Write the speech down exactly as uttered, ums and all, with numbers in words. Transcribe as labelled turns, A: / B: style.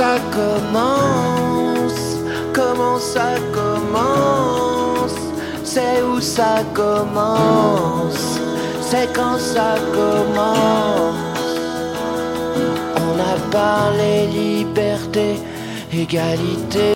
A: ça commence? Comment ça commence? C'est où ça commence? C'est quand ça commence? On a parlé liberté, égalité.